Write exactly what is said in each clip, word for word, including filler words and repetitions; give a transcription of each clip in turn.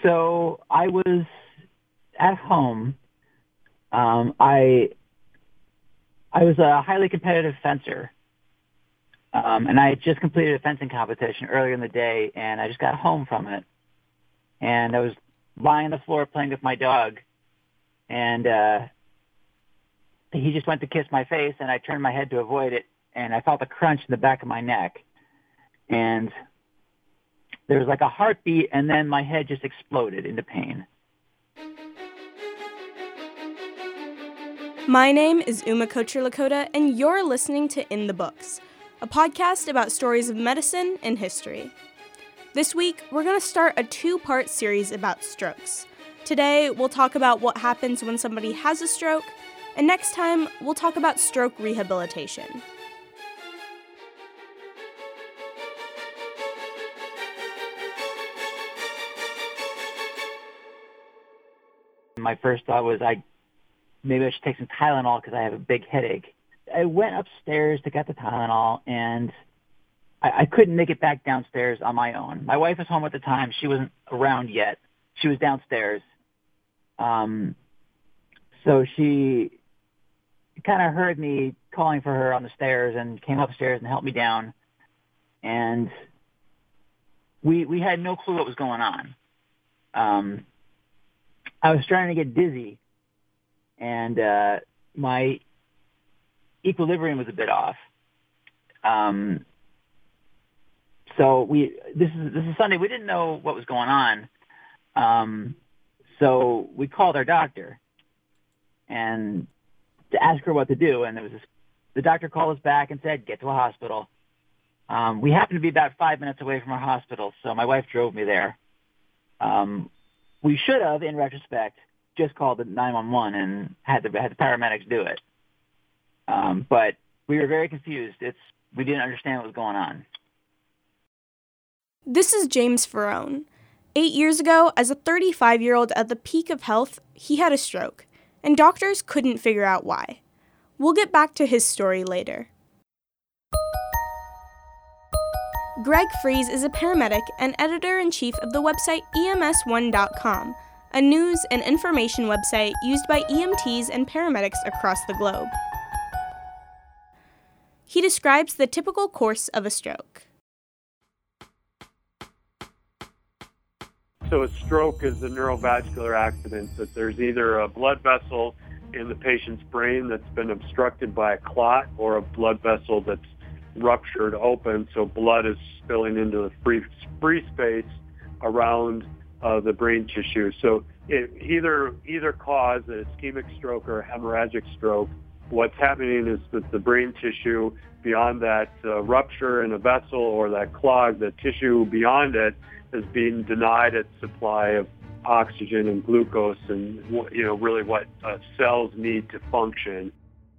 So I was at home. Um, I I was a highly competitive fencer, um, and I had just completed a fencing competition earlier in the day, and I just got home from it. And I was lying on the floor playing with my dog, and uh, he just went to kiss my face, and I turned my head to avoid it, and I felt a crunch in the back of my neck. And there was like a heartbeat, and then my head just exploded into pain. My name is Uma Kocher Lakota, and you're listening to In the Books, a podcast about stories of medicine and history. This week, we're going to start a two-part series about strokes. Today, we'll talk about what happens when somebody has a stroke, and next time, we'll talk about stroke rehabilitation. My first thought was I maybe I should take some Tylenol because I have a big headache. I went upstairs to get the Tylenol, and I, I couldn't make it back downstairs on my own. My wife was home at the time. She wasn't around yet. She was downstairs. Um, so she kind of heard me calling for her on the stairs and came upstairs and helped me down. And we we had no clue what was going on. Um, I was starting to get dizzy, and uh, my equilibrium was a bit off. Um, so we this is this is Sunday. We didn't know what was going on, um, so we called our doctor and to ask her what to do. And there was this, the doctor called us back and said, "Get to a hospital." Um, we happened to be about five minutes away from our hospital, so my wife drove me there. Um, we should have, in retrospect, just called the nine one one and had the had the paramedics do it. Um, but we were very confused. It's we didn't understand what was going on. This is James Ferrone. Eight years ago, as a thirty-five-year-old at the peak of health, he had a stroke, and doctors couldn't figure out why. We'll get back to his story later. Greg Fries is a paramedic and editor-in-chief of the website E M S one dot com, a news and information website used by E M Ts and paramedics across the globe. He describes the typical course of a stroke. So a stroke is a neurovascular accident that there's either a blood vessel in the patient's brain that's been obstructed by a clot or a blood vessel that's ruptured open, so blood is spilling into the free, free space around uh, the brain tissue. So it, either either cause, an ischemic stroke or a hemorrhagic stroke, what's happening is that the brain tissue beyond that uh, rupture in a vessel or that clog, the tissue beyond it is being denied its supply of oxygen and glucose and, you know, really what uh, cells need to function.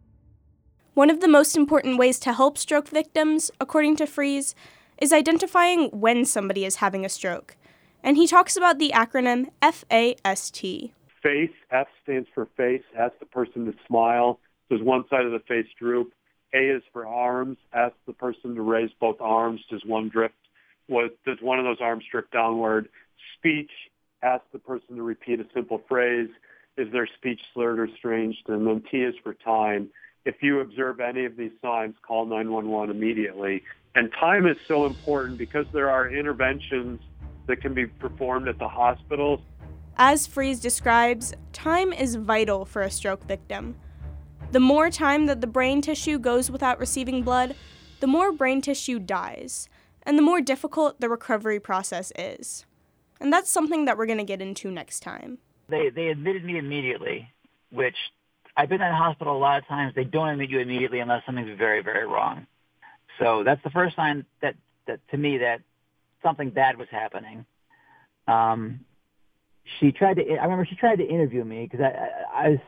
One of the most important ways to help stroke victims, according to Fries, is identifying when somebody is having a stroke. And he talks about the acronym F A S T. FACE, F stands for face, asks the person to smile. Does one side of the face droop? A is for arms, ask the person to raise both arms. Does one drift? What, does one of those arms drift downward? Speech, ask the person to repeat a simple phrase. Is their speech slurred or stranged? And then T is for time. If you observe any of these signs, call nine one one immediately. And time is so important because there are interventions that can be performed at the hospitals. As Fries describes, time is vital for a stroke victim. The more time that the brain tissue goes without receiving blood, the more brain tissue dies, and the more difficult the recovery process is. And that's something that we're going to get into next time. They they admitted me immediately, which I've been in the hospital a lot of times. They don't admit you immediately unless something's very, very wrong. So that's the first sign that, that to me, that something bad was happening. Um, she tried to, I remember she tried to interview me because I, I, I was,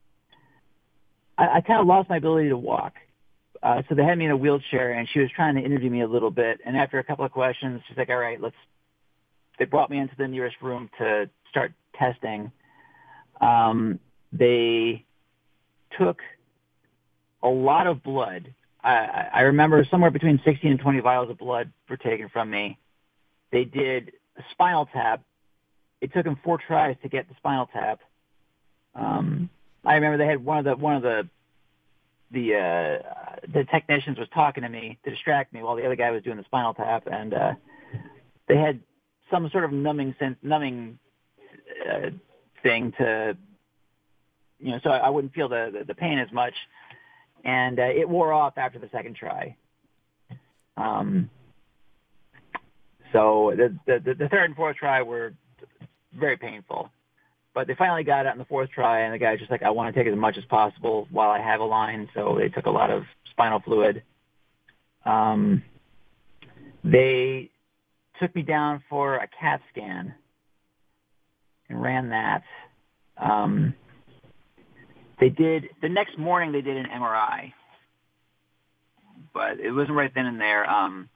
I, I kind of lost my ability to walk. Uh, so they had me in a wheelchair, and she was trying to interview me a little bit. And after a couple of questions, she's like, all right, let's, they brought me into the nearest room to start testing. Um, they took a lot of blood. I, I remember somewhere between sixteen and twenty vials of blood were taken from me. They did a spinal tap it took them four tries to get the spinal tap. Um, I remember they had one of the one of the the uh, the technicians was talking to me to distract me while the other guy was doing the spinal tap, and uh, they had some sort of numbing sense, numbing uh, thing to, you know, so I wouldn't feel the the, the pain as much, and uh, it wore off after the second try. Um, so the, the the third and fourth try were very painful. But they finally got it on the fourth try, and the guy's just like, I want to take as much as possible while I have a line, so they took a lot of spinal fluid. Um, they took me down for a CAT scan and ran that. Um, they did, the next morning they did an M R I, but it wasn't right then and there. Um,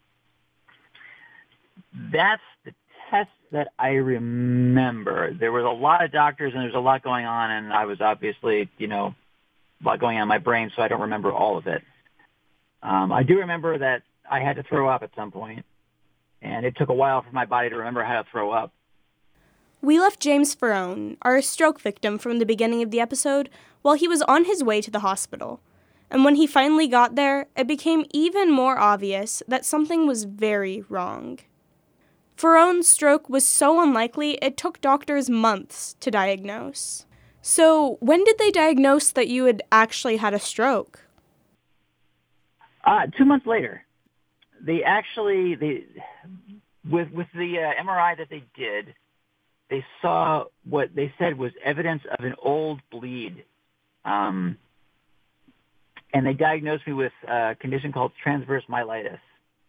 that's the test that I remember. There was a lot of doctors and there was a lot going on, and I was obviously, you know, a lot going on in my brain, so I don't remember all of it. Um, I do remember that I had to throw up at some point, and it took a while for my body to remember how to throw up. We left James Ferrone, our stroke victim from the beginning of the episode, while he was on his way to the hospital. And when he finally got there, it became even more obvious that something was very wrong. Ferrone's stroke was so unlikely, it took doctors months to diagnose. So, when did they diagnose that you had actually had a stroke? Uh, two months later. They actually, they, with with the uh, M R I that they did, they saw what they said was evidence of an old bleed. Um, and they diagnosed me with a condition called transverse myelitis.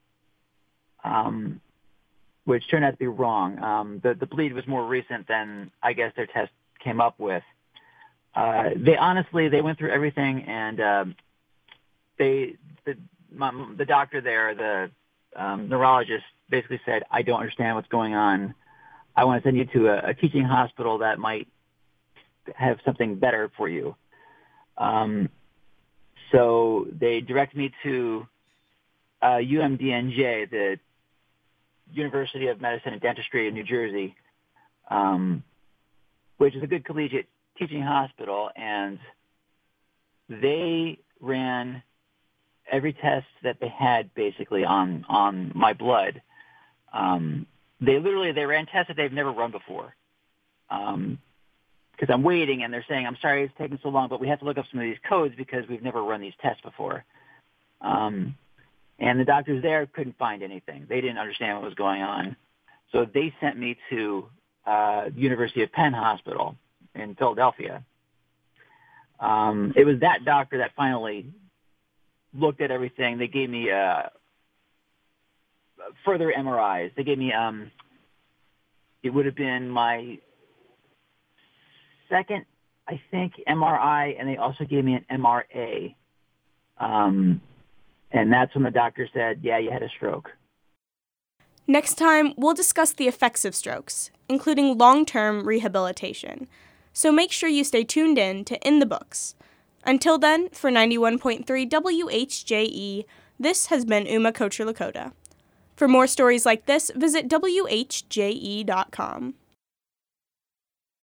Um, which turned out to be wrong. Um, the, the bleed was more recent than I guess their test came up with. Uh, they honestly, they went through everything, and uh, they, the, my, the doctor there, the um, neurologist, basically said, I don't understand what's going on. I want to send you to a, a teaching hospital that might have something better for you. Um, so they directed me to uh, U M D N J, the University of Medicine and Dentistry in New Jersey, um, which is a good collegiate teaching hospital, and they ran every test that they had basically on on my blood. Um, they literally they ran tests that they've never run before. Um, because I'm waiting, and they're saying, I'm sorry it's taking so long, but we have to look up some of these codes because we've never run these tests before. Um, and the doctors there couldn't find anything. They didn't understand what was going on. So they sent me to uh, the University of Penn Hospital in Philadelphia. Um, it was that doctor that finally looked at everything. They gave me uh, further M R Is. They gave me, um, it would have been my second, I think, M R I, and they also gave me an M R A. Um, and that's when the doctor said, yeah, you had a stroke. Next time, we'll discuss the effects of strokes, including long-term rehabilitation. So make sure you stay tuned in to In the Books. Until then, for ninety-one point three W H J E, this has been Uma Kocher Lakota. For more stories like this, visit W H J E dot com.